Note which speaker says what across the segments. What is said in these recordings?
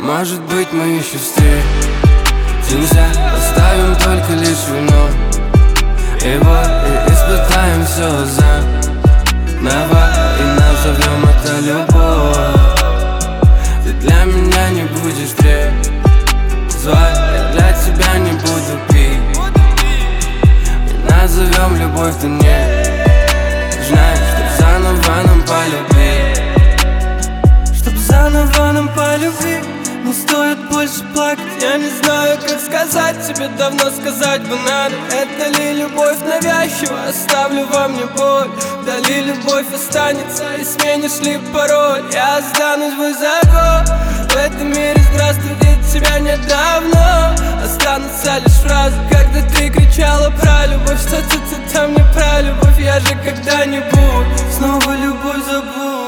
Speaker 1: Может быть, мы еще встретимся, оставим только лишь вино. И вот, и испытаем все заново, и назовем это любовь. Ты для меня не будешь трезвой, я для тебя не буду пить. И назовем любовь, ты не знаешь, чтоб заново нам полюбить. Чтоб заново нам полюбить. Не стоит больше плакать, я не знаю, как сказать. Тебе давно сказать бы надо. Это ли любовь навязчивая, оставлю во мне боль? Да ли любовь останется и сменишь ли пароль? Я останусь высоко в этом мире, здравствуй, где тебя нет давно. Останутся лишь фразы, когда ты кричала про любовь. Что ты там не про любовь, я же когда-нибудь снова любовь забуду.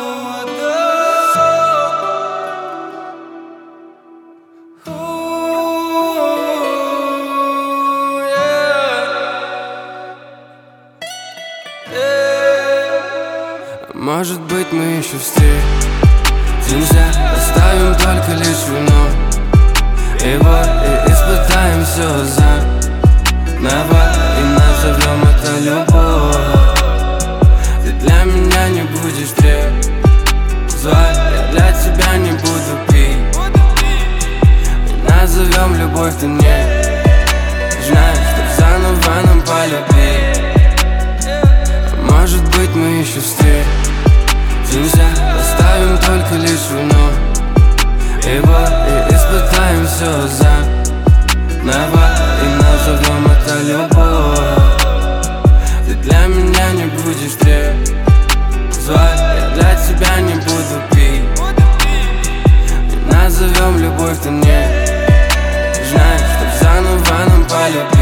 Speaker 1: Может быть, мы еще встретимся, оставим только лишь вино. И вот, и испытаем все заново, и назовем это любовь. Ты для меня не будешь трезвой, я для тебя не буду пить. И назовем любовь, ты не знаешь, чтоб заново нам полюбить. Может быть, мы еще встретимся, оставим только лишь вино. И вот, и испытаем все заново, и назовем это любовь. Ты для меня не будешь трезвой, я для тебя не буду пить. И назовем любовь, ты не знаешь, чтоб заново нам полюбить.